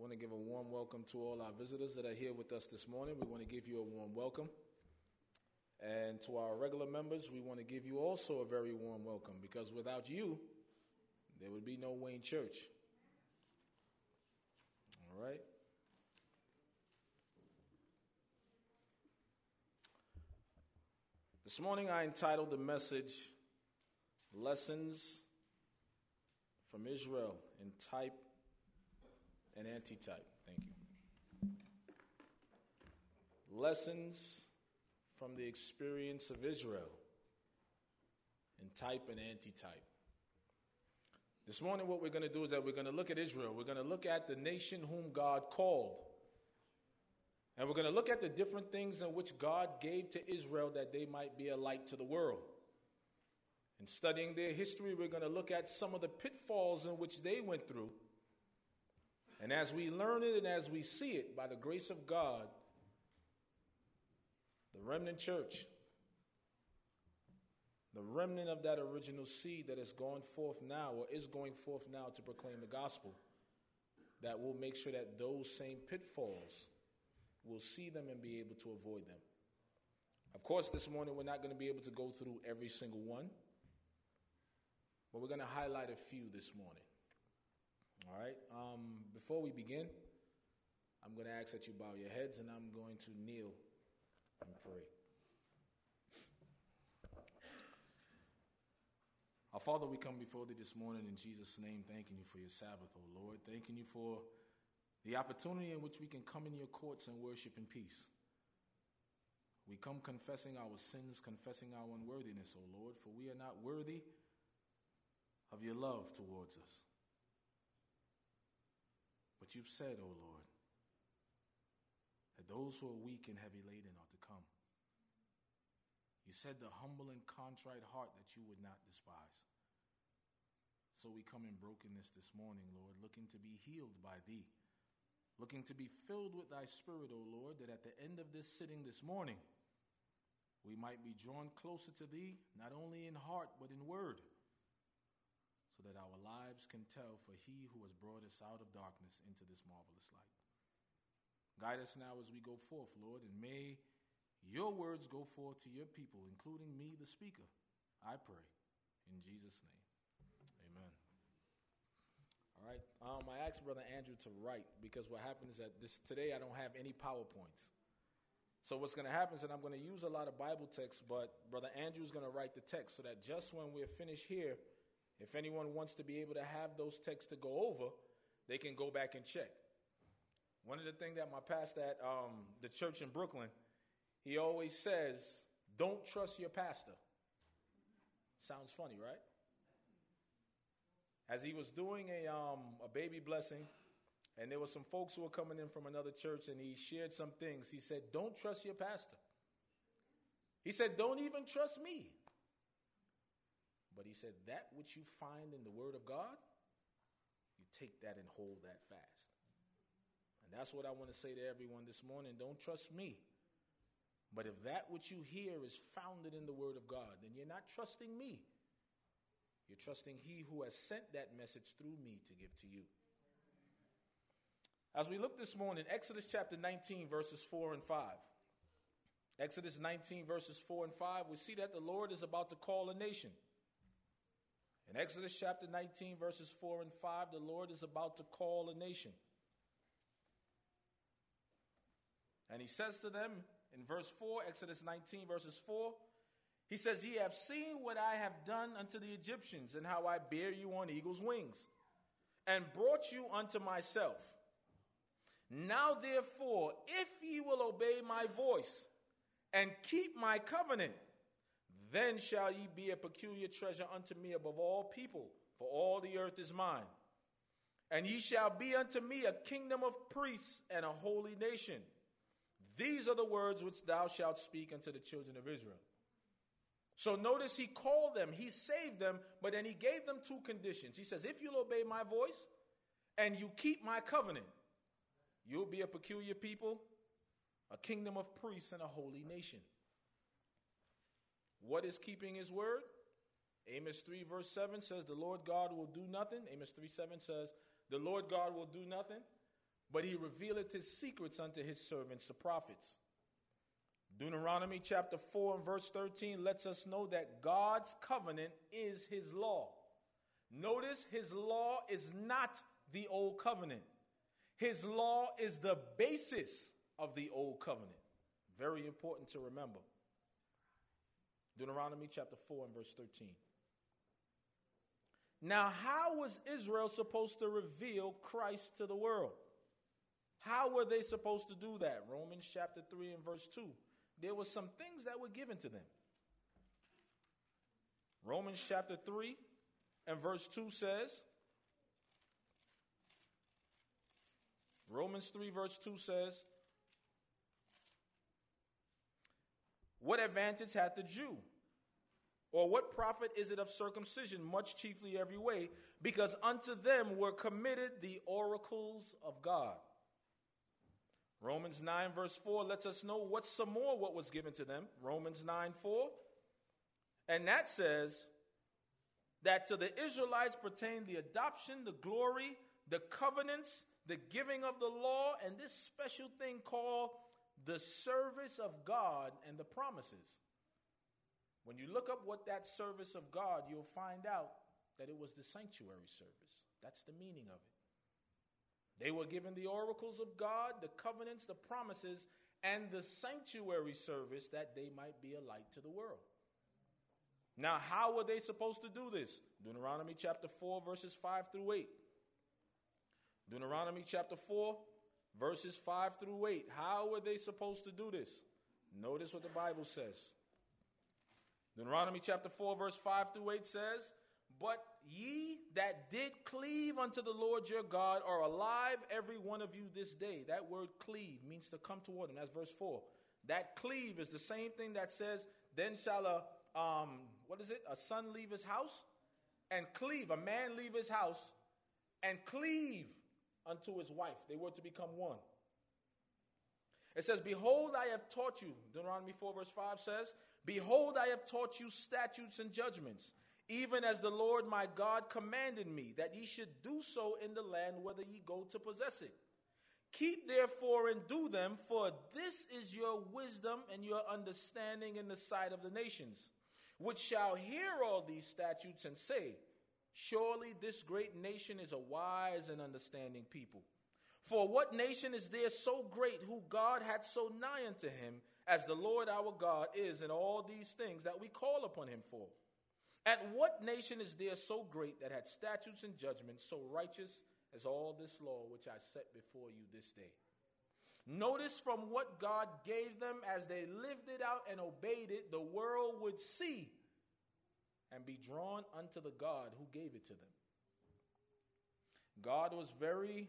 want to give a warm welcome to all our visitors that are here with us this morning. We want to give you a warm welcome. And to our regular members, we want to give you also a very warm welcome, because without you, there would be no Wayne Church. All right? This morning I entitled the message, Lessons from Israel in Type and Antitype. Thank you. Lessons from the experience of Israel in type and antitype. This morning what we're going to do is that we're going to look at Israel. We're going to look at the nation whom God called. And we're going to look at the different things in which God gave to Israel that they might be a light to the world. In studying their history, we're going to look at some of the pitfalls in which they went through. And as we learn it and as we see it, by the grace of God, the remnant church, the remnant of that original seed that has gone forth now or is going forth now to proclaim the gospel, that will make sure that those same pitfalls, we'll see them and be able to avoid them. Of course, this morning we're not going to be able to go through every single one, but we're going to highlight a few this morning. All right? Before we begin, I'm going to ask that you bow your heads, and I'm going to kneel and pray. Our Father, we come before Thee this morning in Jesus' name, thanking You for Your Sabbath, O Lord. Thanking You for the opportunity in which we can come in Your courts and worship in peace. We come confessing our sins, confessing our unworthiness, O Lord, for we are not worthy of Your love towards us. But You've said, O Lord, that those who are weak and heavy laden are to come. You said the humble and contrite heart that You would not despise. So we come in brokenness this morning, Lord, looking to be healed by Thee, looking to be filled with Thy Spirit, O Lord, that at the end of this sitting this morning, we might be drawn closer to Thee, not only in heart but in word, so that our lives can tell for He who has brought us out of darkness into this marvelous light. Guide us now as we go forth, Lord, and may Your words go forth to Your people, including me, the speaker. I pray in Jesus' name. Amen. All right. I asked Brother Andrew to write, because what happens is that today I don't have any PowerPoints. So what's going to happen is that I'm going to use a lot of Bible text, but Brother Andrew is going to write the text so that just when we're finished here, if anyone wants to be able to have those texts to go over, they can go back and check. One of the things that my pastor at the church in Brooklyn, he always says, don't trust your pastor. Sounds funny, right? As he was doing a baby blessing, and there were some folks who were coming in from another church, and he shared some things. He said, don't trust your pastor. He said, don't even trust me. But he said, that which you find in the Word of God, you take that and hold that fast. And that's what I want to say to everyone this morning. Don't trust me. But if that which you hear is founded in the Word of God, then you're not trusting me. You're trusting He who has sent that message through me to give to you. As we look this morning, Exodus chapter 19, verses 4 and 5. Exodus 19, verses 4 and 5, we see that the Lord is about to call a nation. In Exodus chapter 19, verses 4 and 5, the Lord is about to call a nation. And He says to them in verse 4, Exodus 19, verses 4, He says, Ye have seen what I have done unto the Egyptians, and how I bear you on eagle's wings, and brought you unto myself. Now therefore, if ye will obey my voice, and keep my covenant, then shall ye be a peculiar treasure unto me above all people, for all the earth is mine. And ye shall be unto me a kingdom of priests and a holy nation. These are the words which thou shalt speak unto the children of Israel. So notice He called them, He saved them, but then He gave them two conditions. He says, if you'll obey my voice and you keep my covenant, you'll be a peculiar people, a kingdom of priests, and a holy nation. What is keeping His word? Amos 3 verse 7 says the Lord God will do nothing. Amos 3:7 says the Lord God will do nothing but he revealeth his secrets unto his servants, the prophets. Deuteronomy chapter 4 and verse 13 lets us know that God's covenant is his law. Notice his law is not the old covenant. His law is the basis of the old covenant. Very important to remember. Deuteronomy chapter 4 and verse 13. Now, how was Israel supposed to reveal Christ to the world? How were they supposed to do that? Romans chapter 3 and verse 2. There were some things that were given to them. Romans chapter 3 and verse 2 says, Romans 3 verse 2 says, what advantage hath the Jew? Or what profit is it of circumcision? Much chiefly every way, because unto them were committed the oracles of God. Romans 9 verse 4 lets us know what's some more what was given to them. Romans 9:4. And that says that to the Israelites pertain the adoption, the glory, the covenants, the giving of the law, and this special thing called the service of God and the promises. When you look up what that service of God, you'll find out that it was the sanctuary service. That's the meaning of it. They were given the oracles of God, the covenants, the promises, and the sanctuary service that they might be a light to the world. Now, how were they supposed to do this? Deuteronomy chapter 4, verses 5 through 8. Deuteronomy chapter 4, verses 5 through 8. How were they supposed to do this? Notice what the Bible says. Deuteronomy chapter 4, verse 5 through 8 says, but ye that did cleave unto the Lord your God are alive, every one of you this day. That word cleave means to come toward him. That's verse 4. That cleave is the same thing that says, then shall a son leave his house and cleave, a man leave his house and cleave unto his wife. They were to become one. It says, behold, I have taught you, Deuteronomy 4 verse 5 says, behold, I have taught you statutes and judgments, even as the Lord my God commanded me, that ye should do so in the land whither ye go to possess it. Keep therefore and do them, for this is your wisdom and your understanding in the sight of the nations, which shall hear all these statutes and say, surely this great nation is a wise and understanding people. For what nation is there so great who God hath so nigh unto him, as the Lord our God is in all these things that we call upon him for? And what nation is there so great that hath statutes and judgments so righteous as all this law which I set before you this day? Notice from what God gave them as they lived it out and obeyed it, the world would see and be drawn unto the God who gave it to them. God was very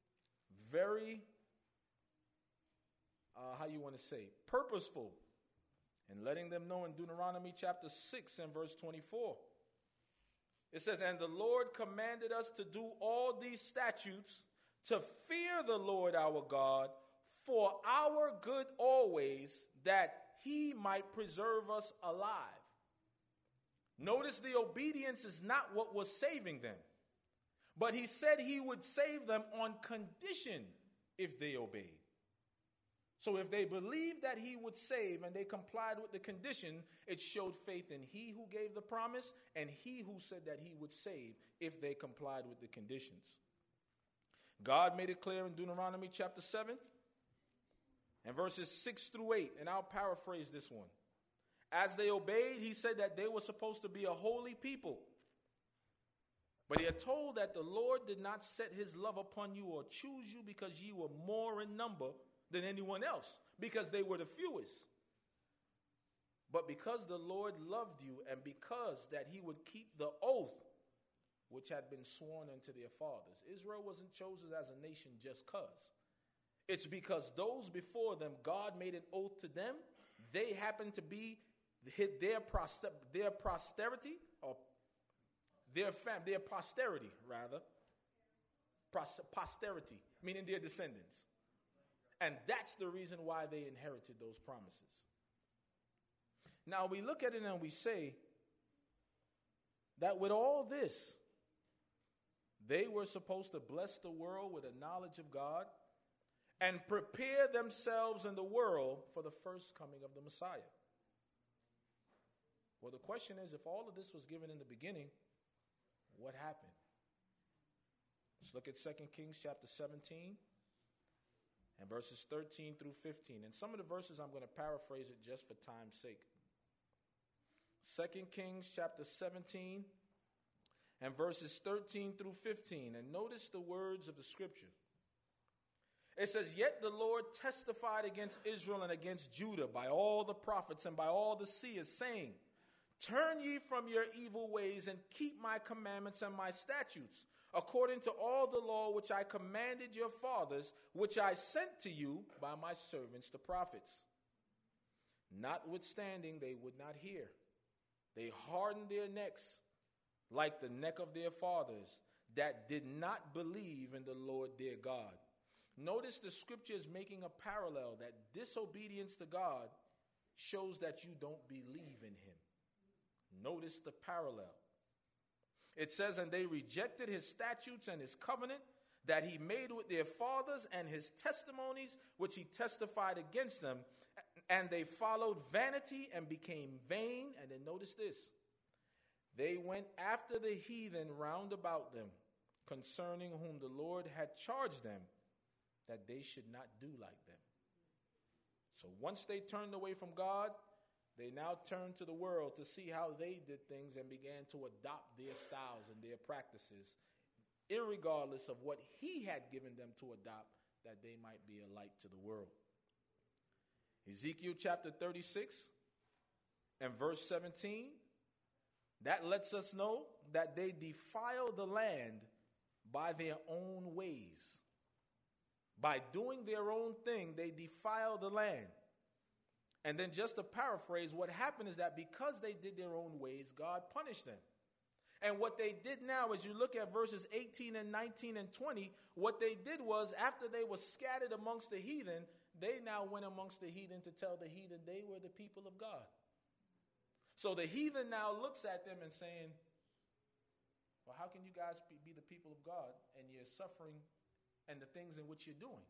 purposeful in letting them know in Deuteronomy chapter 6 and verse 24. It says, and the Lord commanded us to do all these statutes, to fear the Lord our God for our good always, that he might preserve us alive. Notice the obedience is not what was saving them, but he said he would save them on condition if they obeyed. So if they believed that he would save and they complied with the condition, it showed faith in he who gave the promise and he who said that he would save if they complied with the conditions. God made it clear in Deuteronomy chapter 7 and verses 6 through 8, and I'll paraphrase this one. As they obeyed, he said that they were supposed to be a holy people. But he had told that the Lord did not set his love upon you or choose you because ye were more in number than anyone else, because they were the fewest. But because the Lord loved you, and because that he would keep the oath which had been sworn unto their fathers. Israel wasn't chosen as a nation just because. It's because those before them, God made an oath to them. They happened to be their posterity, meaning their descendants. And that's the reason why they inherited those promises. Now we look at it and we say that with all this, they were supposed to bless the world with a knowledge of God, and prepare themselves in the world for the first coming of the Messiah. Well, the question is, if all of this was given in the beginning, what happened? Let's look at 2 Kings chapter 17 and verses 13 through 15. And some of the verses I'm going to paraphrase it just for time's sake. 2 Kings chapter 17 and verses 13 through 15. And notice the words of the scripture. It says, "Yet the Lord testified against Israel and against Judah by all the prophets and by all the seers, saying, Turn ye from your evil ways and keep my commandments and my statutes, according to all the law which I commanded your fathers, which I sent to you by my servants the prophets. Notwithstanding, they would not hear. They hardened their necks like the neck of their fathers, that did not believe in the Lord their God." Notice the scripture is making a parallel that disobedience to God shows that you don't believe in him. Notice the parallel. It says, "And they rejected his statutes and his covenant that he made with their fathers, and his testimonies which he testified against them. And they followed vanity and became vain." And then notice this. "They went after the heathen round about them, concerning whom the Lord had charged them that they should not do like them." So once they turned away from God, they now turned to the world to see how they did things and began to adopt their styles and their practices, irregardless of what he had given them to adopt, that they might be a light to the world. Ezekiel chapter 36 and verse 17, that lets us know that they defile the land by their own ways. By doing their own thing, they defile the land. And then just to paraphrase, what happened is that because they did their own ways, God punished them. And what they did now, as you look at verses 18 and 19 and 20, what they did was, after they were scattered amongst the heathen, they now went amongst the heathen to tell the heathen they were the people of God. So the heathen now looks at them and saying, well, how can you guys be the people of God and you're suffering and the things in which you're doing?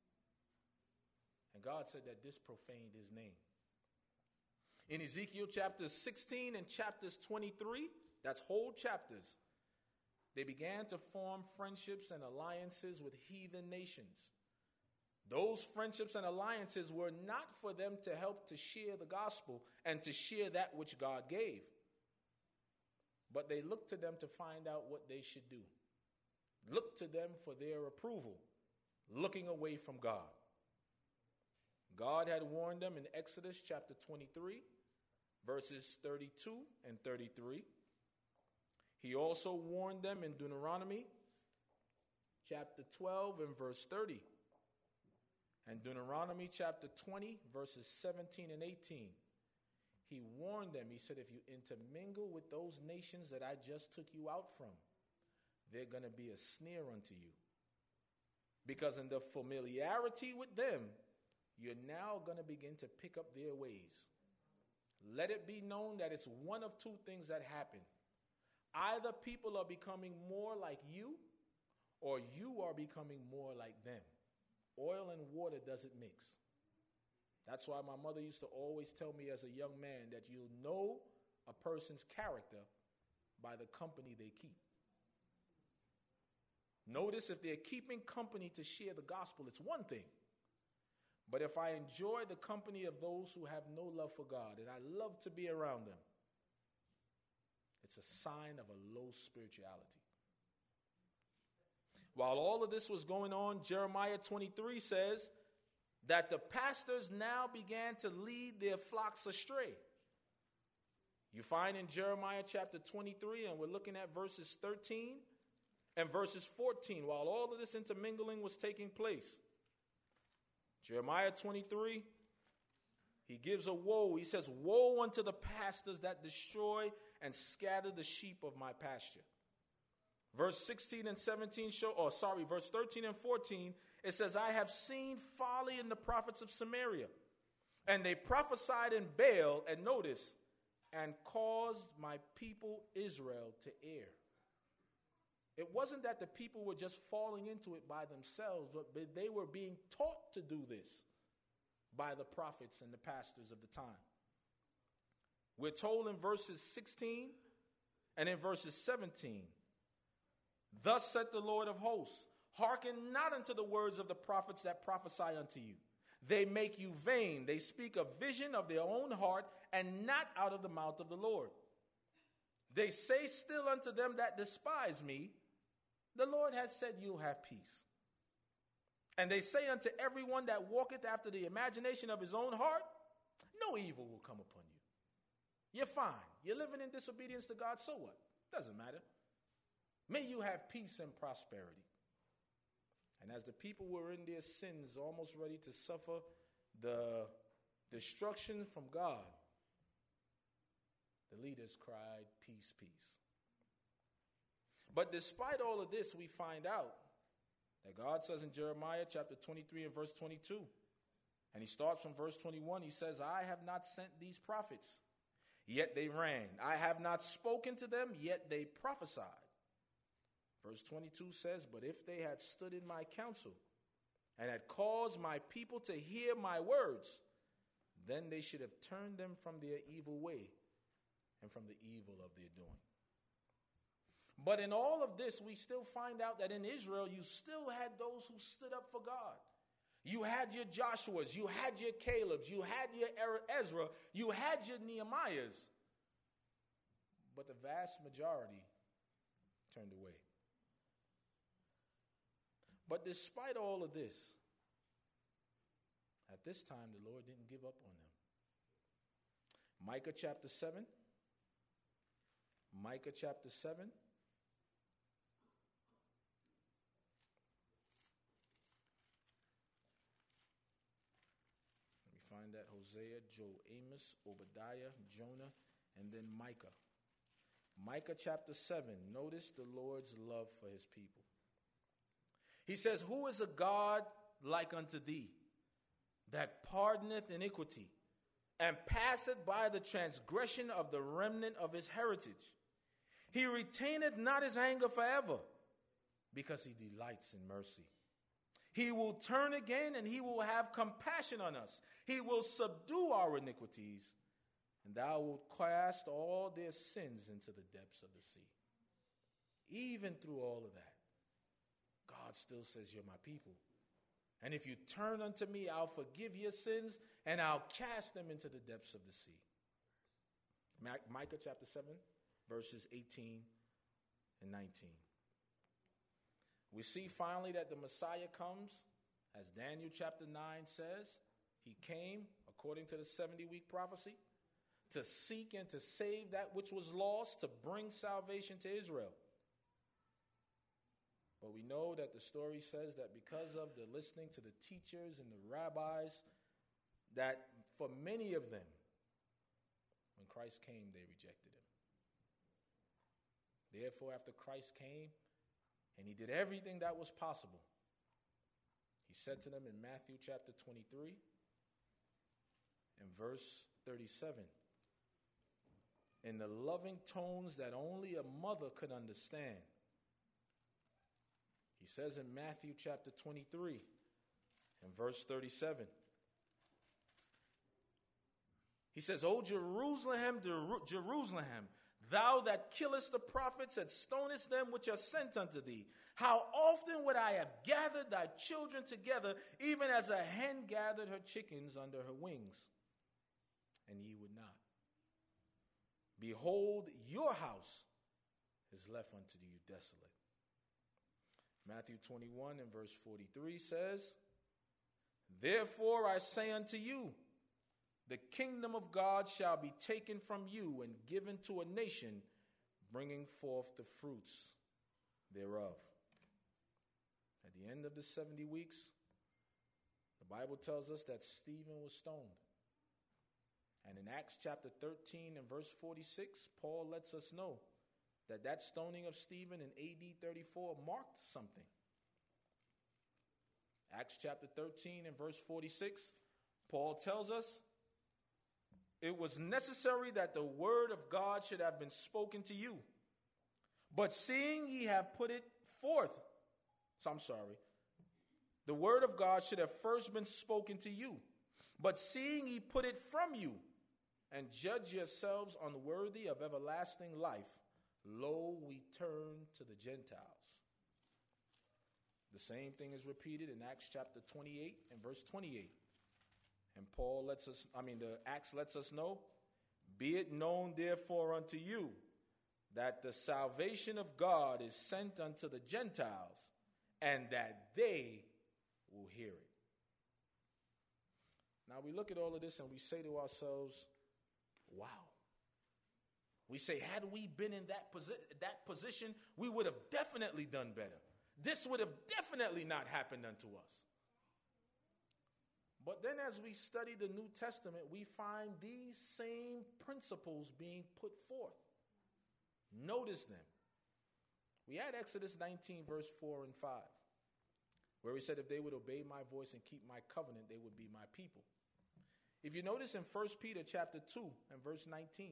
And God said that this profaned his name. In Ezekiel chapters 16 and chapters 23, that's whole chapters, they began to form friendships and alliances with heathen nations. Those friendships and alliances were not for them to help to share the gospel and to share that which God gave. But they looked to them to find out what they should do. Looked to them for their approval, looking away from God. God had warned them in Exodus chapter 23, verses 32 and 33. He also warned them in Deuteronomy chapter 12 and verse 30. And Deuteronomy chapter 20, verses 17 and 18. He warned them, he said, if you intermingle with those nations that I just took you out from, they're going to be a snare unto you. Because in the familiarity with them, you're now going to begin to pick up their ways. Let it be known that it's one of two things that happen. Either people are becoming more like you, or you are becoming more like them. Oil and water doesn't mix. That's why my mother used to always tell me as a young man that you'll know a person's character by the company they keep. Notice, if they're keeping company to share the gospel, it's one thing. But if I enjoy the company of those who have no love for God, and I love to be around them, it's a sign of a low spirituality. While all of this was going on, Jeremiah 23 says that the pastors now began to lead their flocks astray. You find in Jeremiah chapter 23, and we're looking at verses 13 and verses 14, while all of this intermingling was taking place. Jeremiah 23, he gives a woe. He says, "Woe unto the pastors that destroy and scatter the sheep of my pasture." Verse 16 and 17 verse 13 and 14, it says, "I have seen folly in the prophets of Samaria, and they prophesied in Baal," and notice, "and caused my people Israel to err." It wasn't that the people were just falling into it by themselves, but they were being taught to do this by the prophets and the pastors of the time. We're told in verses 16 and in verses 17, "Thus saith the Lord of hosts, hearken not unto the words of the prophets that prophesy unto you. They make you vain. They speak a vision of their own heart and not out of the mouth of the Lord. They say still unto them that despise me, the Lord has said you'll have peace. And they say unto everyone that walketh after the imagination of his own heart, no evil will come upon you. You're fine. You're living in disobedience to God, so what? Doesn't matter. May you have peace and prosperity." And as the people were in their sins, almost ready to suffer the destruction from God, the leaders cried, "Peace, peace." But despite all of this, we find out that God says in Jeremiah chapter 23 and verse 22, and he starts from verse 21, he says, "I have not sent these prophets, yet they ran. I have not spoken to them, yet they prophesied." Verse 22 says, "But if they had stood in my counsel and had caused my people to hear my words, then they should have turned them from their evil way and from the evil of their doing." But in all of this, we still find out that in Israel, you still had those who stood up for God. You had your Joshuas, you had your Calebs, you had your Ezra, you had your Nehemiahs. But the vast majority turned away. But despite all of this, at this time, the Lord didn't give up on them. Micah chapter 7. Micah chapter 7. Let me find that. Hosea, Joel, Amos, Obadiah, Jonah, and then Micah. Micah chapter 7. Notice the Lord's love for his people. He says, "Who is a God like unto thee, that pardoneth iniquity, and passeth by the transgression of the remnant of his heritage? He retaineth not his anger forever, because he delights in mercy. He will turn again, and he will have compassion on us. He will subdue our iniquities, and thou wilt cast all their sins into the depths of the sea." Even through all of that, God still says, "You're my people. And if you turn unto me, I'll forgive your sins, and I'll cast them into the depths of the sea." Micah chapter 7, verses 18 and 19. We see finally that the Messiah comes, as Daniel chapter 9 says. He came, according to the 70-week prophecy, to seek and to save that which was lost, to bring salvation to Israel. But we know that the story says that because of the listening to the teachers and the rabbis, that for many of them, when Christ came, they rejected him. Therefore, after Christ came and he did everything that was possible, he said to them in Matthew chapter 23 and verse 37, in the loving tones that only a mother could understand, he says in Matthew chapter 23 and verse 37, he says, "O Jerusalem, Jerusalem, thou that killest the prophets and stonest them which are sent unto thee, how often would I have gathered thy children together, even as a hen gathered her chickens under her wings, and ye would not. Behold, your house is left unto you desolate." Matthew 21 and verse 43 says, "Therefore I say unto you, the kingdom of God shall be taken from you and given to a nation, bringing forth the fruits thereof." At the end of the 70 weeks, the Bible tells us that Stephen was stoned. And in Acts chapter 13 and verse 46, Paul lets us know that that stoning of Stephen in AD 34 marked something. Acts chapter 13 and verse 46, Paul tells us, "It was necessary that the word of God should have been spoken to you. But seeing ye have put it forth, the word of God should have first been spoken to you. But seeing ye put it from you, and judge yourselves unworthy of everlasting life, lo, we turn to the Gentiles. The same thing is repeated in Acts chapter 28 and verse 28. And Acts lets us know, be it known therefore unto you, that the salvation of God is sent unto the Gentiles, and that they will hear it. Now we look at all of this and we say to ourselves, wow. We say, had we been in that position, we would have definitely done better. This would have definitely not happened unto us. But then as we study the New Testament, we find these same principles being put forth. Notice them. We had Exodus 19, verse 4 and 5, where he said, if they would obey my voice and keep my covenant, they would be my people. If you notice in 1 Peter chapter 2 and verse 19,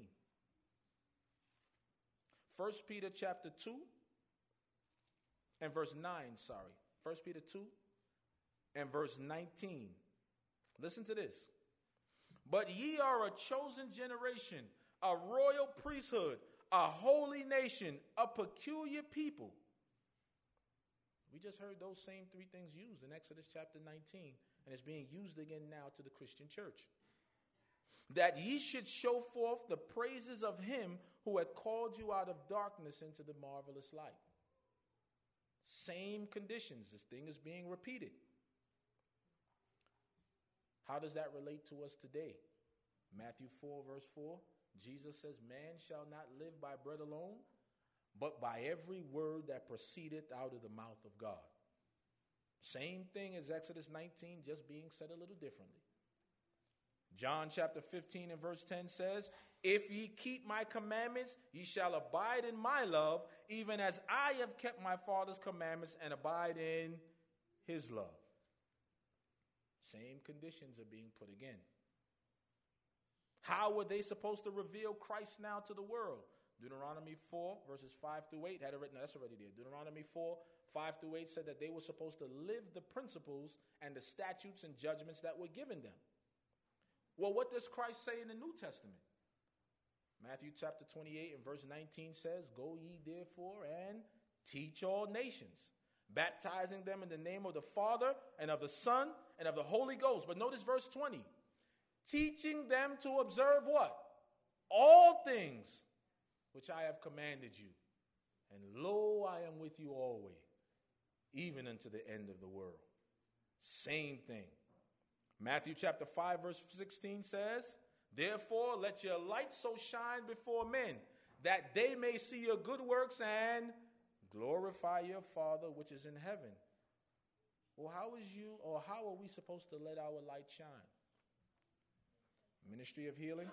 1 Peter chapter 2 and verse 9, 1 Peter 2 and verse 19. Listen to this. But ye are a chosen generation, a royal priesthood, a holy nation, a peculiar people. We just heard those same three things used in Exodus chapter 19, and it's being used again now to the Christian church. That ye should show forth the praises of him who hath called you out of darkness into the marvelous light. Same conditions. This thing is being repeated. How does that relate to us today? Matthew 4, verse 4, Jesus says, man shall not live by bread alone, but by every word that proceedeth out of the mouth of God. Same thing as Exodus 19, just being said a little differently. John chapter 15 and verse 10 says, if ye keep my commandments, ye shall abide in my love, even as I have kept my Father's commandments and abide in his love. Same conditions are being put again. How were they supposed to reveal Christ now to the world? Deuteronomy 4, verses 5 through 8 had it written. That's already there. Deuteronomy 4, 5 through 8 said that they were supposed to live the principles and the statutes and judgments that were given them. Well, what does Christ say in the New Testament? Matthew chapter 28 and verse 19 says, go ye therefore and teach all nations, baptizing them in the name of the Father and of the Son and of the Holy Ghost. But notice verse 20. Teaching them to observe what? All things which I have commanded you. And lo, I am with you always, even unto the end of the world. Same thing. Matthew chapter 5 verse 16 says, therefore let your light so shine before men, that they may see your good works and glorify your Father which is in heaven. Well, how are we supposed to let our light shine? Ministry of Healing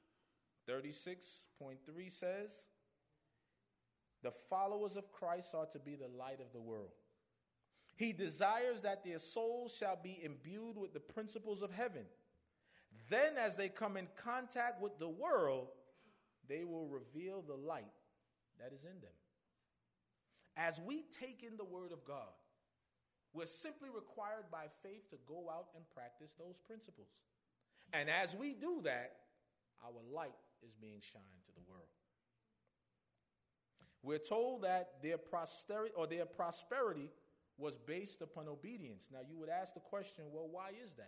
36.3 says, the followers of Christ are to be the light of the world. He desires that their souls shall be imbued with the principles of heaven. Then as they come in contact with the world, they will reveal the light that is in them. As we take in the word of God, we're simply required by faith to go out and practice those principles. And as we do that, our light is being shined to the world. We're told that their prosperity was based upon obedience. Now you would ask the question, well, why is that?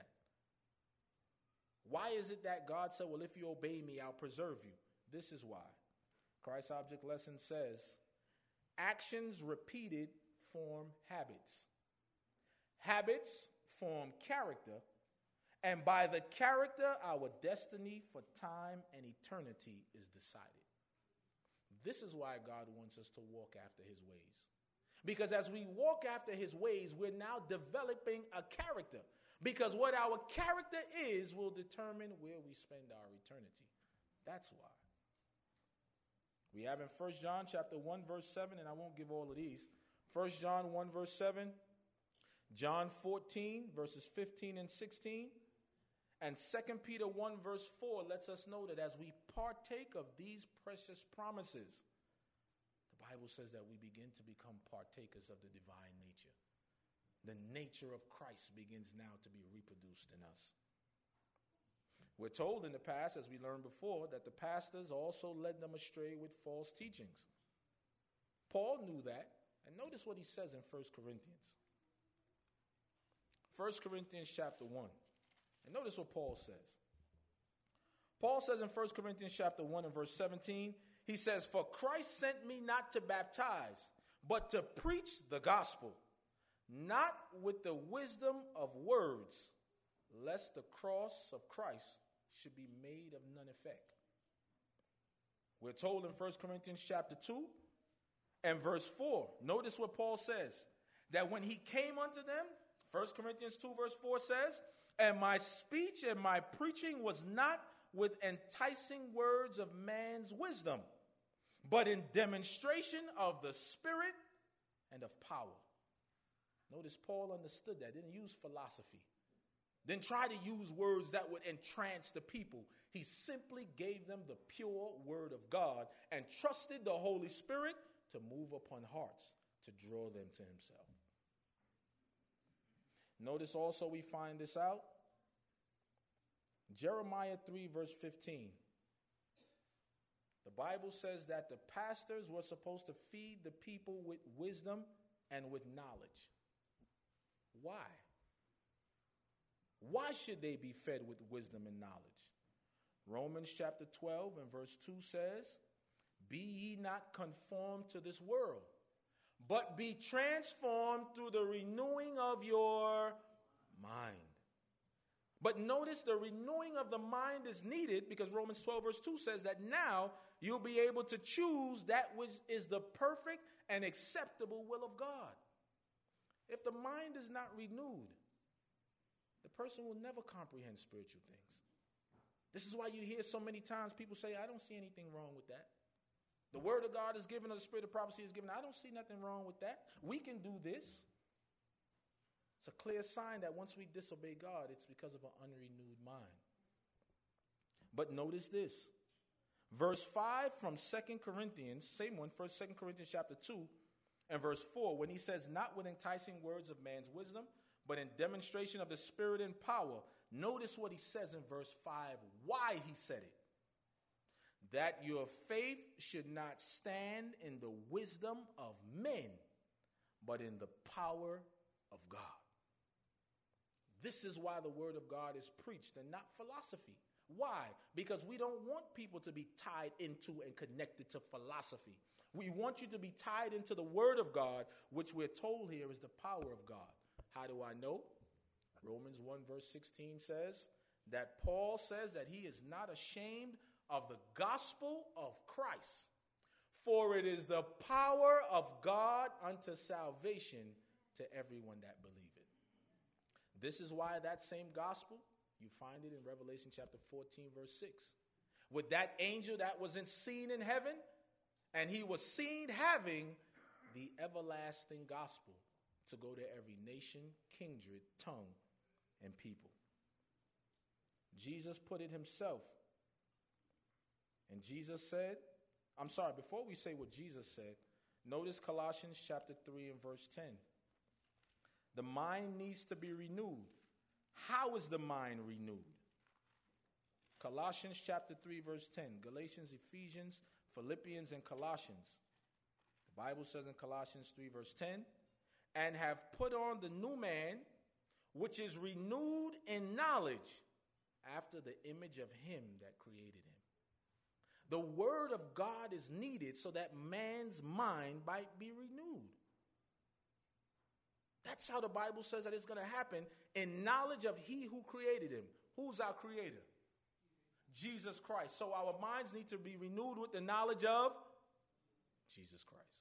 Why is it that God said, well, if you obey me, I'll preserve you? This is why. Christ's Object Lesson says, actions repeated form habits. Habits form character, and by the character, our destiny for time and eternity is decided. This is why God wants us to walk after his ways. Because as we walk after his ways, we're now developing a character. Because what our character is will determine where we spend our eternity. That's why. We have in 1 John chapter 1 verse 7, and I won't give all of these. 1 John 1 verse 7, John 14 verses 15 and 16, and 2 Peter 1 verse 4 lets us know that as we partake of these precious promises, the Bible says that we begin to become partakers of the divine nature. The nature of Christ begins now to be reproduced in us. We're told in the past, as we learned before, that the pastors also led them astray with false teachings. Paul knew that, and notice what he says in 1 Corinthians. 1 Corinthians chapter 1. And notice what Paul says. Paul says in 1 Corinthians chapter 1 and verse 17, he says, "For Christ sent me not to baptize, but to preach the gospel, not with the wisdom of words, lest the cross of Christ should be made of none effect." We're told in 1 Corinthians chapter 2 and verse 4, notice what Paul says, that when he came unto them, 1 Corinthians 2 verse 4 says, "And my speech and my preaching was not with enticing words of man's wisdom, but in demonstration of the Spirit and of power." Notice Paul understood that, didn't use philosophy, didn't try to use words that would entrance the people. He simply gave them the pure word of God and trusted the Holy Spirit to move upon hearts to draw them to himself. Notice also we find this out. Jeremiah 3 verse 15. The Bible says that the pastors were supposed to feed the people with wisdom and with knowledge. Why? Why should they be fed with wisdom and knowledge? Romans chapter 12 and verse 2 says, "Be ye not conformed to this world, but be transformed through the renewing of your mind." But notice the renewing of the mind is needed because Romans 12 verse 2 says that now you'll be able to choose that which is the perfect and acceptable will of God. If the mind is not renewed, the person will never comprehend spiritual things. This is why you hear so many times people say, "I don't see anything wrong with that. The word of God is given, or the spirit of prophecy is given. I don't see nothing wrong with that. We can do this." It's a clear sign that once we disobey God, it's because of an unrenewed mind. But notice this. Verse 5 from 2 Corinthians, same one, 2 Corinthians chapter 2 and verse 4, when he says, "Not with enticing words of man's wisdom, but in demonstration of the Spirit and power." Notice what he says in verse 5, why he said it. "That your faith should not stand in the wisdom of men, but in the power of God." This is why the word of God is preached and not philosophy. Why? Because we don't want people to be tied into and connected to philosophy. We want you to be tied into the word of God, which we're told here is the power of God. How do I know? Romans 1 verse 16 says that Paul says that he is not ashamed of the gospel of Christ, for it is the power of God unto salvation to everyone that believeth. This is why that same gospel, you find it in Revelation chapter 14 verse 6. With that angel that was seen in heaven, and he was seen having the everlasting gospel to go to every nation, kindred, tongue, and people. Jesus put it himself. And Jesus said, before we say what Jesus said, notice Colossians chapter 3 and verse 10. The mind needs to be renewed. How is the mind renewed? Colossians chapter 3 verse 10. Galatians, Ephesians, Philippians, and Colossians. The Bible says in Colossians 3 verse 10, "And have put on the new man, which is renewed in knowledge after the image of him that created him." The word of God is needed so that man's mind might be renewed. That's how the Bible says that it's going to happen, in knowledge of he who created him. Who's our creator? Jesus Christ. So our minds need to be renewed with the knowledge of Jesus Christ.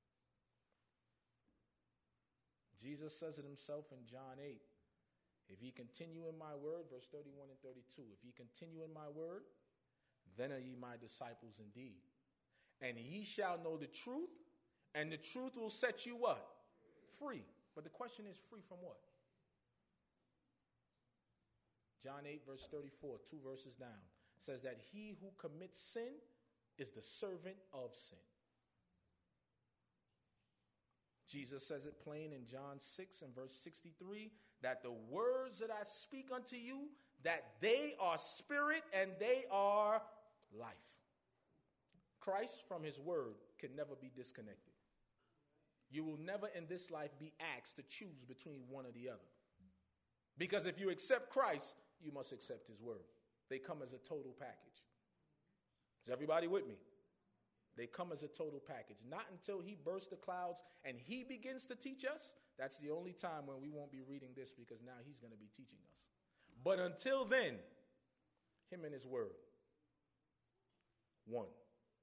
Jesus says it himself in John 8. "If ye continue in my word," verse 31 and 32, "if ye continue in my word, then are ye my disciples indeed. And ye shall know the truth, and the truth will set you what? Free." But the question is, free from what? John 8 verse 34, 2 verses down, says that he who commits sin is the servant of sin. Jesus says it plain in John 6 and verse 63, that the words that I speak unto you, that they are spirit and they are life. Christ from his word can never be disconnected. You will never in this life be asked to choose between one or the other. Because if you accept Christ, you must accept his word. They come as a total package. Is everybody with me? They come as a total package. Not until he bursts the clouds and he begins to teach us. That's the only time when we won't be reading this, because now he's going to be teaching us. But until then, him and his word. One.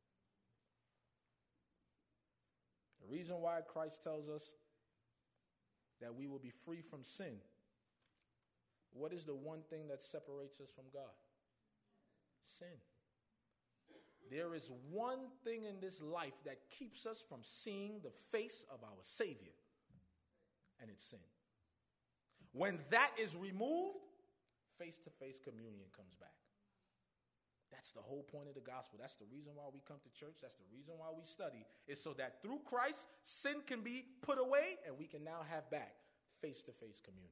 The reason why Christ tells us that we will be free from sin. What is the one thing that separates us from God? Sin. There is one thing in this life that keeps us from seeing the face of our Savior, and it's sin. When that is removed, face-to-face communion comes back. That's the whole point of the gospel. That's the reason why we come to church. That's the reason why we study, is so that through Christ, sin can be put away and we can now have back face-to-face communion.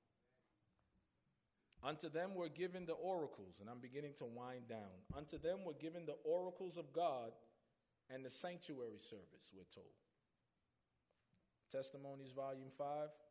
Unto them were given the oracles, and I'm beginning to wind down. Unto them were given the oracles of God and the sanctuary service, we're told. Testimonies, Volume 5,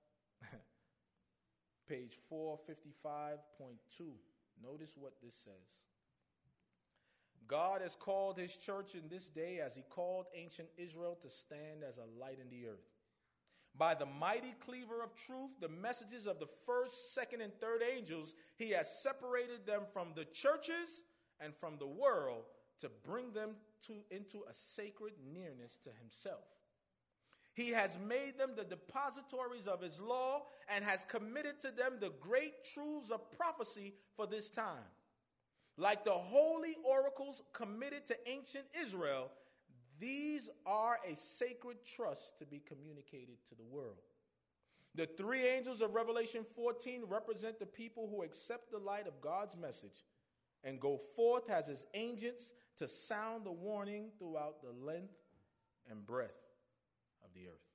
page 455.2. Notice what this says. God has called his church in this day as he called ancient Israel to stand as a light in the earth. By the mighty cleaver of truth, the messages of the first, second, and third angels, he has separated them from the churches and from the world to bring them into a sacred nearness to himself. He has made them the depositories of his law and has committed to them the great truths of prophecy for this time. Like the holy oracles committed to ancient Israel, these are a sacred trust to be communicated to the world. The three angels of Revelation 14 represent the people who accept the light of God's message and go forth as his agents to sound the warning throughout the length and breadth of the earth.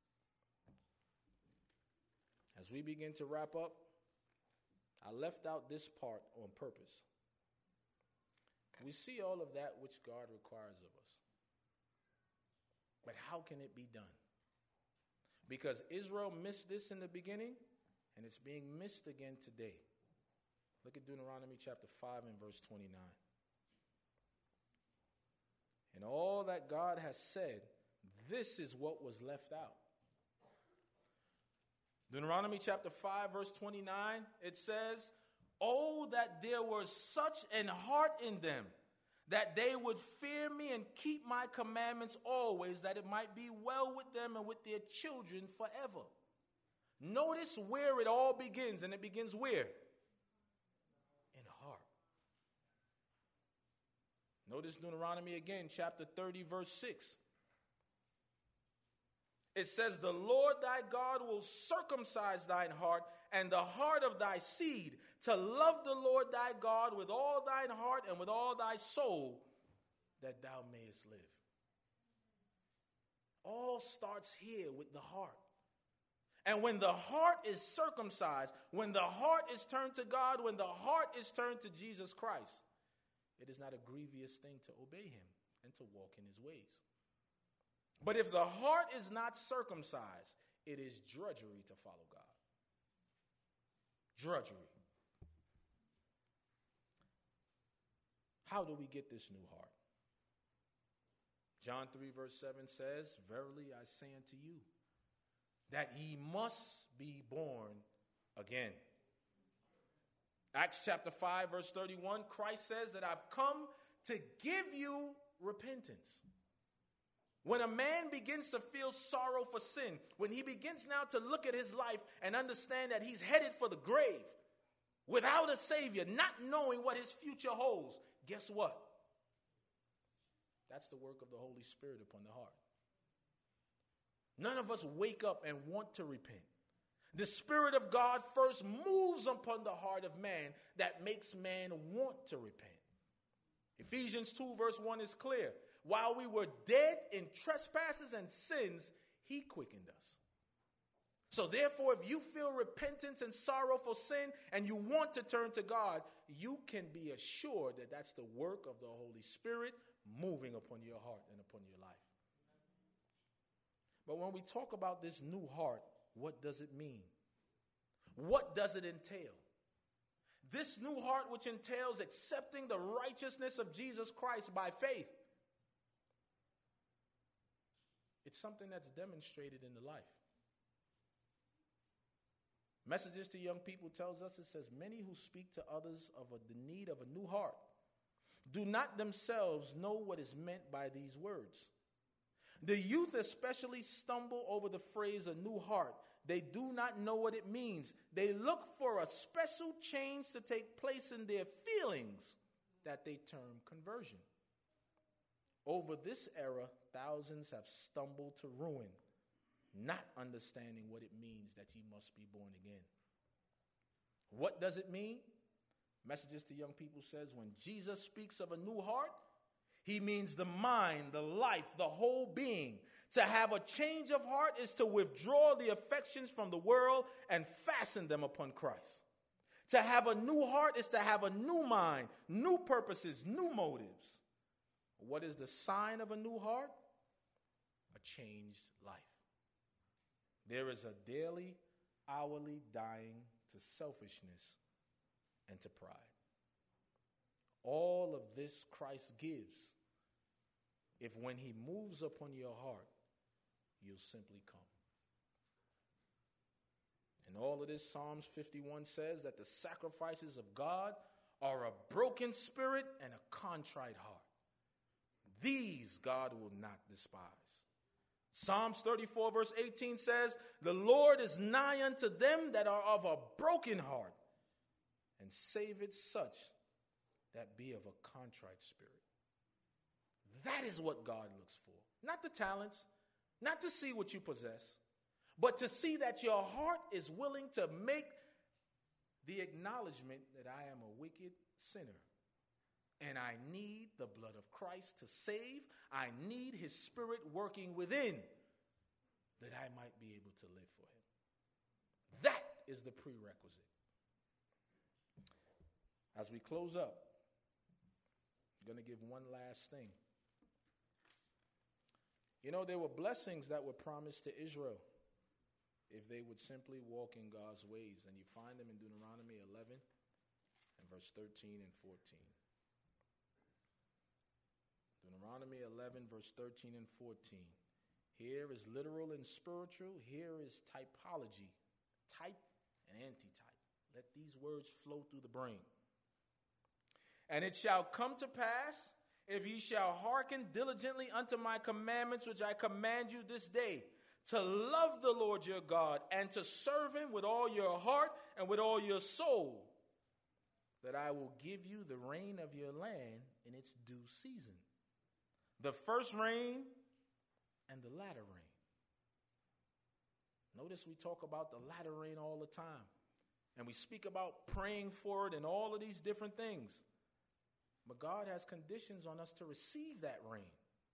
As we begin to wrap up, I left out this part on purpose. We see all of that which God requires of us. But how can it be done? Because Israel missed this in the beginning, and it's being missed again today. Look at Deuteronomy chapter 5 and verse 29. And all that God has said, this is what was left out. Deuteronomy chapter 5 verse 29, it says, "Oh, that there was such an heart in them, that they would fear me and keep my commandments always, that it might be well with them and with their children forever." Notice where it all begins, and it begins where? In heart. Notice Deuteronomy again, chapter 30, verse 6. It says, "The Lord thy God will circumcise thine heart and the heart of thy seed, to love the Lord thy God with all thine heart and with all thy soul, that thou mayest live." All starts here with the heart. And when the heart is circumcised, when the heart is turned to God, when the heart is turned to Jesus Christ, it is not a grievous thing to obey him and to walk in his ways. But if the heart is not circumcised, it is drudgery to follow God. Drudgery. How do we get this new heart? John 3 verse 7 says, "Verily I say unto you, that ye must be born again." Acts chapter 5 verse 31, Christ says that I've come to give you repentance. When a man begins to feel sorrow for sin, when he begins now to look at his life and understand that he's headed for the grave without a Savior, not knowing what his future holds, guess what? That's the work of the Holy Spirit upon the heart. None of us wake up and want to repent. The Spirit of God first moves upon the heart of man that makes man want to repent. Ephesians 2 verse 1 is clear. "While we were dead in trespasses and sins, he quickened us. So therefore, if you feel repentance and sorrow for sin and you want to turn to God, you can be assured that that's the work of the Holy Spirit moving upon your heart and upon your life. But when we talk about this new heart, what does it mean? What does it entail? This new heart, which entails accepting the righteousness of Jesus Christ by faith, it's something that's demonstrated in the life. Messages to Young People tells us, it says, many who speak to others of the need of a new heart do not themselves know what is meant by these words. The youth especially stumble over the phrase a new heart. They do not know what it means. They look for a special change to take place in their feelings that they term conversion. Over this era, thousands have stumbled to ruin, not understanding what it means that ye must be born again. What does it mean? Messages to Young People says, when Jesus speaks of a new heart, he means the mind, the life, the whole being. To have a change of heart is to withdraw the affections from the world and fasten them upon Christ. To have a new heart is to have a new mind, new purposes, new motives. What is the sign of a new heart? A changed life. There is a daily, hourly dying to selfishness and to pride. All of this Christ gives if when he moves upon your heart, you'll simply come. And all of this, Psalms 51 says that the sacrifices of God are a broken spirit and a contrite heart. These God will not despise. Psalms 34 verse 18 says, the Lord is nigh unto them that are of a broken heart, and saveth such that be of a contrite spirit. That is what God looks for. Not the talents, not to see what you possess, but to see that your heart is willing to make the acknowledgement that I am a wicked sinner. And I need the blood of Christ to save. I need his spirit working within that I might be able to live for him. That is the prerequisite. As we close up, I'm going to give one last thing. You know, there were blessings that were promised to Israel if they would simply walk in God's ways. And you find them in Deuteronomy 11 and verse 13 and 14. Deuteronomy 11, verse 13 and 14. Here is literal and spiritual. Here is typology, type and antitype. Let these words flow through the brain. And it shall come to pass, if ye shall hearken diligently unto my commandments, which I command you this day, to love the Lord your God and to serve him with all your heart and with all your soul, that I will give you the rain of your land in its due season. The first rain and the latter rain. Notice we talk about the latter rain all the time. And we speak about praying for it and all of these different things. But God has conditions on us to receive that rain.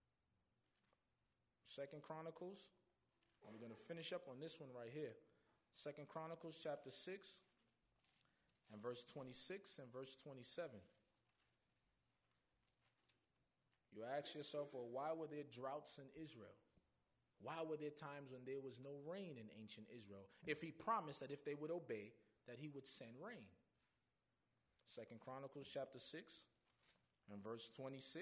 2 Chronicles, and we're going to finish up on this one right here. 2 Chronicles chapter 6 and verse 26 and verse 27. You ask yourself, well, why were there droughts in Israel? Why were there times when there was no rain in ancient Israel? If he promised that if they would obey, that he would send rain. 2 Chronicles chapter 6 and verse 26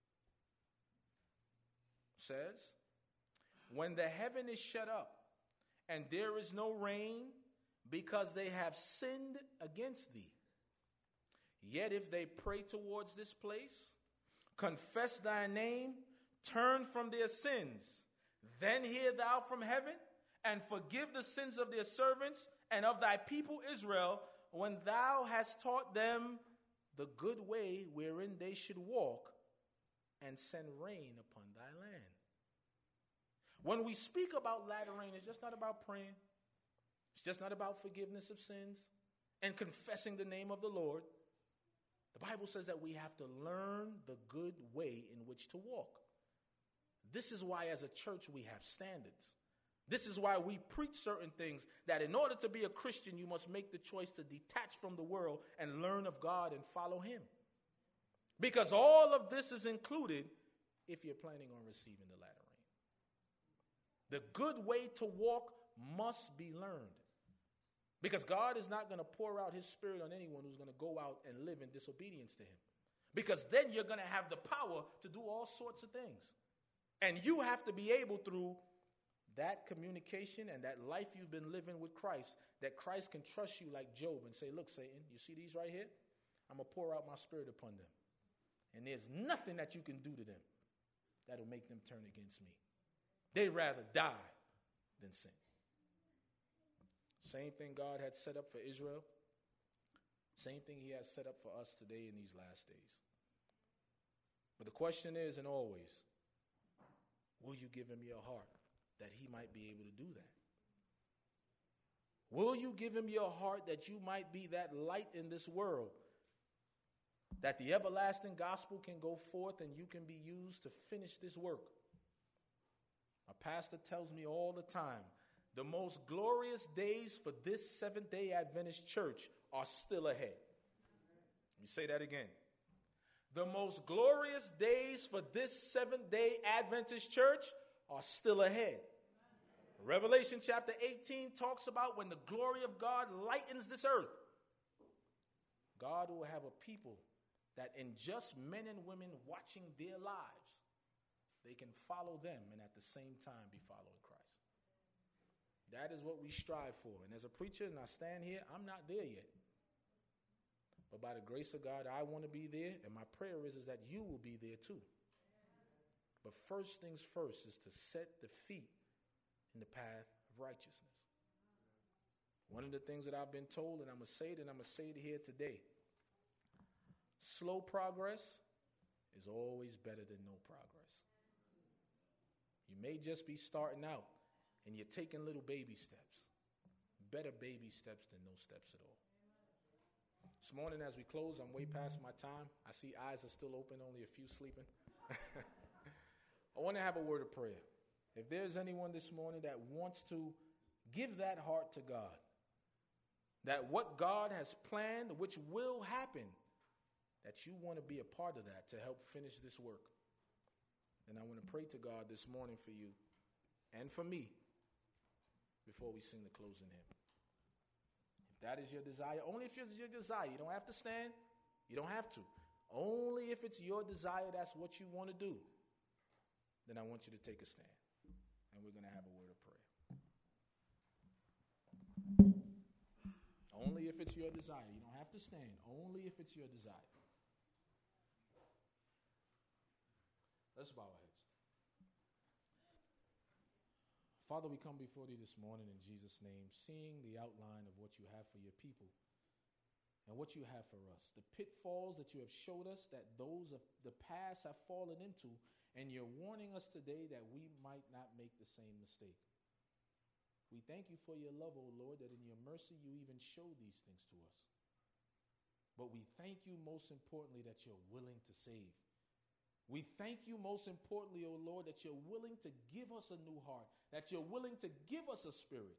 says, when the heaven is shut up and there is no rain, because they have sinned against thee, yet if they pray towards this place, confess thy name, turn from their sins, then hear thou from heaven, and forgive the sins of their servants and of thy people Israel, when thou hast taught them the good way wherein they should walk, and send rain upon thy land. When we speak about latter rain, it's just not about praying. It's just not about forgiveness of sins and confessing the name of the Lord. The Bible says that we have to learn the good way in which to walk. This is why as a church we have standards. This is why we preach certain things, that in order to be a Christian, you must make the choice to detach from the world and learn of God and follow him. Because all of this is included if you're planning on receiving the latter rain. The good way to walk must be learned. Because God is not going to pour out his spirit on anyone who's going to go out and live in disobedience to him. Because then you're going to have the power to do all sorts of things. And you have to be able, through that communication and that life you've been living with Christ, that Christ can trust you like Job and say, look, Satan, you see these right here? I'm going to pour out my spirit upon them. And there's nothing that you can do to them that'll make them turn against me. They'd rather die than sin. Same thing God had set up for Israel. Same thing he has set up for us today in these last days. But the question is, and always, will you give him your heart that he might be able to do that? Will you give him your heart that you might be that light in this world, that the everlasting gospel can go forth and you can be used to finish this work? My pastor tells me all the time, the most glorious days for this Seventh-day Adventist church are still ahead. Let me say that again. The most glorious days for this Seventh-day Adventist church are still ahead. Revelation chapter 18 talks about when the glory of God lightens this earth. God will have a people that in just men and women watching their lives, they can follow them and at the same time be following Christ. That is what we strive for. And as a preacher, and I stand here, I'm not there yet. But by the grace of God, I want to be there, and my prayer is that you will be there too. But first things first is to set the feet in the path of righteousness. One of the things that I've been told, and I'm going to say it, and I'm going to say it here today, slow progress is always better than no progress. You may just be starting out, and you're taking little baby steps. Better baby steps than no steps at all. This morning as we close, I'm way past my time. I see eyes are still open, only a few sleeping. I want to have a word of prayer. If there's anyone this morning that wants to give that heart to God, that what God has planned, which will happen, that you want to be a part of that to help finish this work, then I want to pray to God this morning for you and for me before we sing the closing hymn. If that is your desire, only if it's your desire. You don't have to stand. You don't have to. Only if it's your desire, that's what you want to do, then I want you to take a stand. And we're going to have a word of prayer. Only if it's your desire. You don't have to stand. Only if it's your desire. Let's bow our heads. Father, we come before thee this morning in Jesus' name, seeing the outline of what you have for your people and what you have for us, the pitfalls that you have showed us that those of the past have fallen into, and you're warning us today that we might not make the same mistake. We thank you for your love, O Lord, that in your mercy you even show these things to us. But we thank you most importantly that you're willing to save. We thank you most importantly, O Lord, that you're willing to give us a new heart, that you're willing to give us a spirit.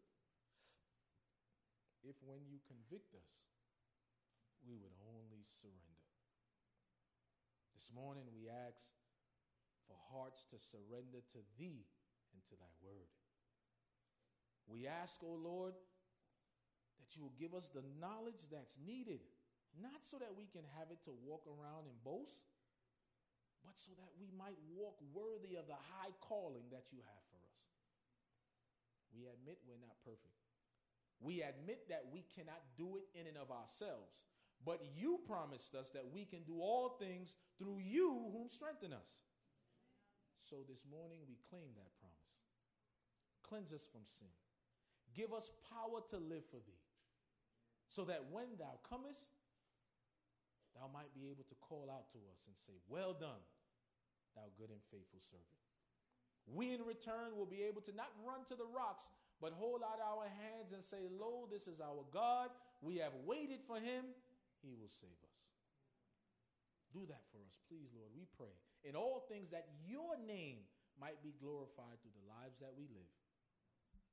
If when you convict us, we would only surrender. This morning we ask for hearts to surrender to thee and to thy word. We ask, O Lord, that you will give us the knowledge that's needed, not so that we can have it to walk around and boast, but so that we might walk worthy of the high calling that you have for us. We admit we're not perfect. We admit that we cannot do it in and of ourselves, but you promised us that we can do all things through you whom strengthen us. So this morning we claim that promise. Cleanse us from sin. Give us power to live for thee, so that when thou comest, thou might be able to call out to us and say, well done, thou good and faithful servant. We in return will be able to not run to the rocks, but hold out our hands and say, lo, this is our God. We have waited for him. He will save us. Do that for us, please, Lord, we pray. In all things that your name might be glorified through the lives that we live.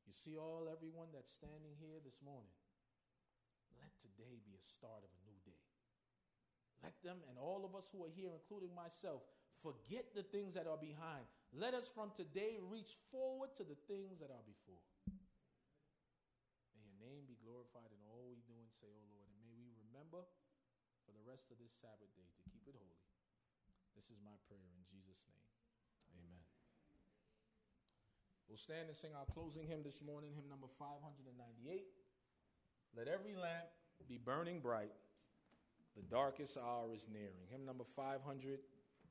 You see everyone that's standing here this morning. Let today be a start of a new day. Let them and all of us who are here, including myself, forget the things that are behind. Let us from today reach forward to the things that are before. May your name be glorified in all we do and say, O Lord, and may we remember for the rest of this Sabbath day to keep it holy. This is my prayer in Jesus' name. Amen. We'll stand and sing our closing hymn this morning, hymn number 598. Let every lamp be burning bright. The darkest hour is nearing. Hymn number 598.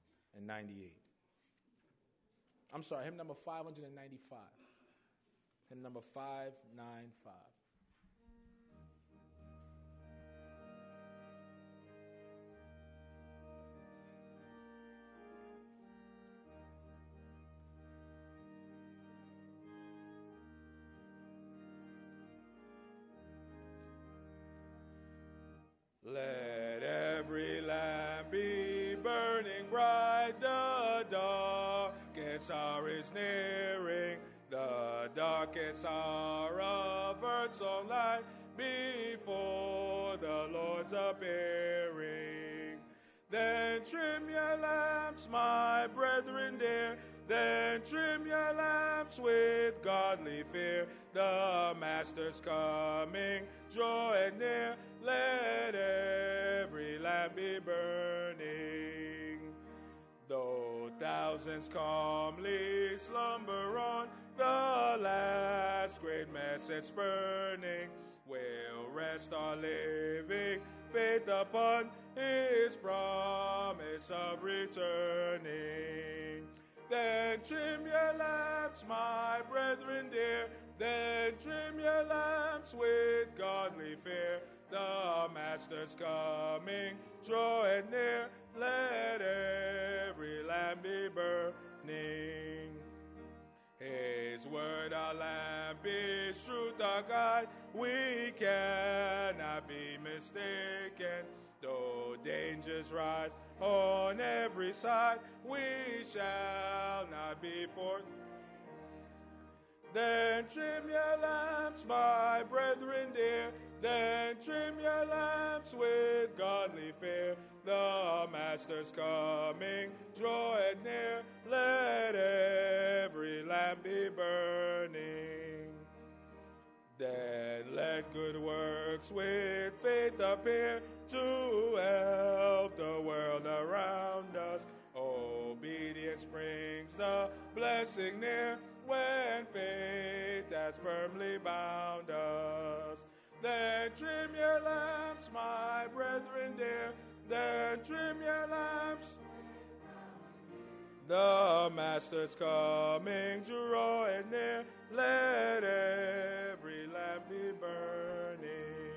I'm sorry, hymn number 595. Hymn number 595. Let every lamp be burning bright, the darkest hour is nearing, the darkest hour of earth's own light, before the Lord's appearing. Then trim your lamps, my brethren dear, then trim your lamps with godly fear. The Master's coming, draw it near. Let every lamp be burning. Though thousands calmly slumber on, the last great message burning will rest our living faith upon his promise of returning. Then trim your lamps, my brethren dear, then trim your lamps with godly fear. The Master's coming, draw it near, let every lamp be burning. His word our lamp, His truth our guide, we cannot be mistaken. Though dangers rise on every side, we shall not be forsaken. Then trim your lamps, my brethren dear, then trim your lamps with godly fear. The Master's coming, draw it near, let every lamp be burning. Then let good works with faith appear to help the world around us. Obedience brings the blessing near when faith has firmly bound us. Then trim your lamps, my brethren dear, then trim your lamps. The Master's coming, draw it near, let every lamp be burning.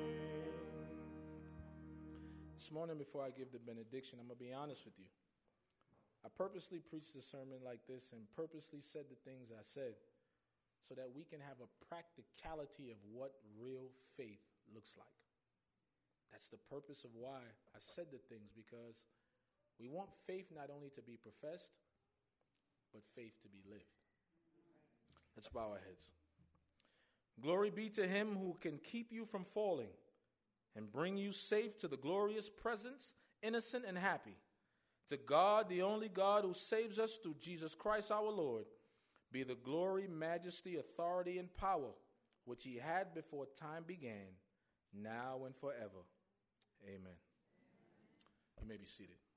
This morning, before I give the benediction, I'm going to be honest with you. I purposely preached a sermon like this and purposely said the things I said so that we can have a practicality of what real faith looks like. That's the purpose of why I said the things, because we want faith not only to be professed, but faith to be lived. Let's bow our heads. Glory be to him who can keep you from falling and bring you safe to the glorious presence, innocent and happy. To God, the only God who saves us through Jesus Christ our Lord, be the glory, majesty, authority, and power which he had before time began, now and forever. Amen. You may be seated.